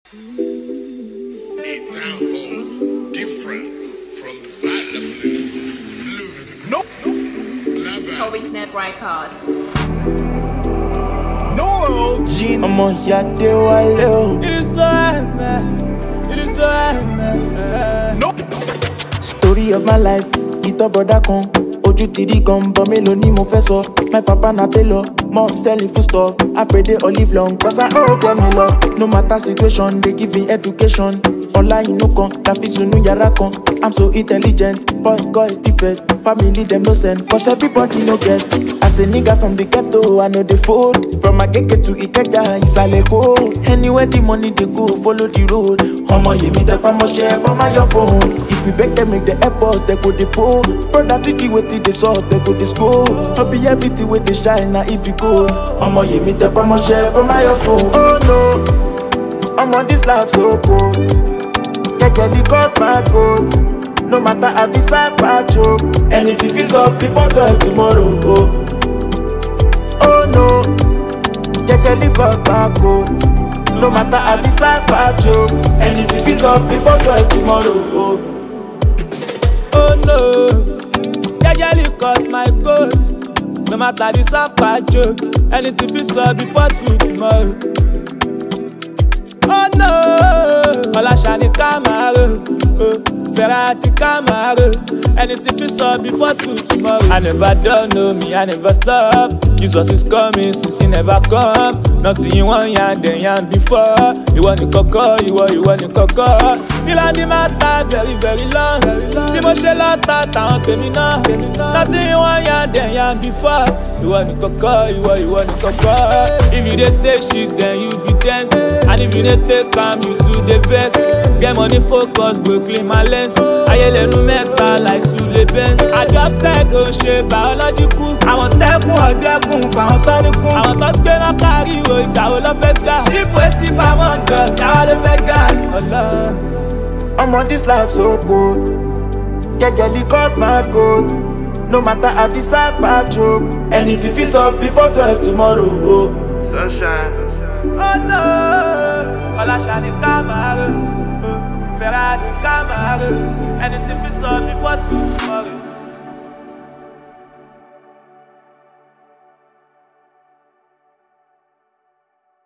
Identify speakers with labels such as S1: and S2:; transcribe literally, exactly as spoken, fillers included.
S1: A town hall different from the
S2: Nope.
S3: Toby's Net Records.
S2: No, Gene.
S4: I'm on Yade Wale.
S2: It is so hard, man. It is so hard, man. Nope.
S4: Story of my life, ito brother kan. Ojú ti rí gan, but mélòó ni mo fẹ́ sọ. My papa na tailor, mom selling food stuff. I pray they all live long, cause I all get me love. No matter situation, they give me education. Ọlá inú kan, la fi sunu yàrá kan. I'm so intelligent, but God is different. Family them no send, cause everybody no get. As a nigga from the ghetto, I know they fold. From Agege to Ikeja, Ìsàlẹ̀ Èkó. Anywhere the money they go, follow the road. Ọmọ yèmí tẹpá mọ́ṣẹ́, bọ́ máa yọ phone. If you beg them make the airports, they go dey pull. Brother Tiki wetin dey sup, they go dey school. No be everything wey dey shine, na it be gold. Ọmọ yèmí tẹpá mọ́ṣẹ́, bọ́ máa yọ phone. Oh no, ọmọ this life so cold. Kekeli cut my coat. No matter how this I choke. Anything is up before twelve tomorrow. Oh, oh no, Kekeli cut my coat. No matter how this I choke. Anything is up before twelve tomorrow. Oh,
S2: Oh no, Kekeli cut my coat. No matter the sapa joke, anything fits up before two tomorrow. Oh no, Ọláṣà ni Camaro, oh, Ferrari Camaro. Anything fits up before two tomorrow. I never done, know me, I never stop. Jesus is coming since he never come. Nothing you want, yan then yan before. You want the coco, you want, you want the coco. Still on the matter, very, very long. Bí mo ṣe lọ́ta, táwọn tèmi náà. Nothing you want, yan then yan before. You want the coco, you want, you want the coco. If you dey take shit, then you be dance. And if you dey take calm, you too dey vex. Get money focus, bro, clean my lens. Ayẹlẹ́nu mẹ́ta like Sule Benz. Adopted ò ṣe biological. Àwọn tẹ́kùn ọ̀dẹ́kùn fáwọn tó ní kún. Àwọn tó gbé náà kárí o, ìgbà wo ló fẹ́ gbà? Ṣípò èsì pamọ́ drugs, yàrá ló fẹ́ gas.
S4: I'm on this life so cold. Kekeli cut my coat. No matter how this I choke. Anything fits up before twelve tomorrow. Oh,
S1: sunshine.
S2: Oh no, Ọláṣà ni Camaro, oh, Ferrari Camaro. Anything fits up before two tomorrow.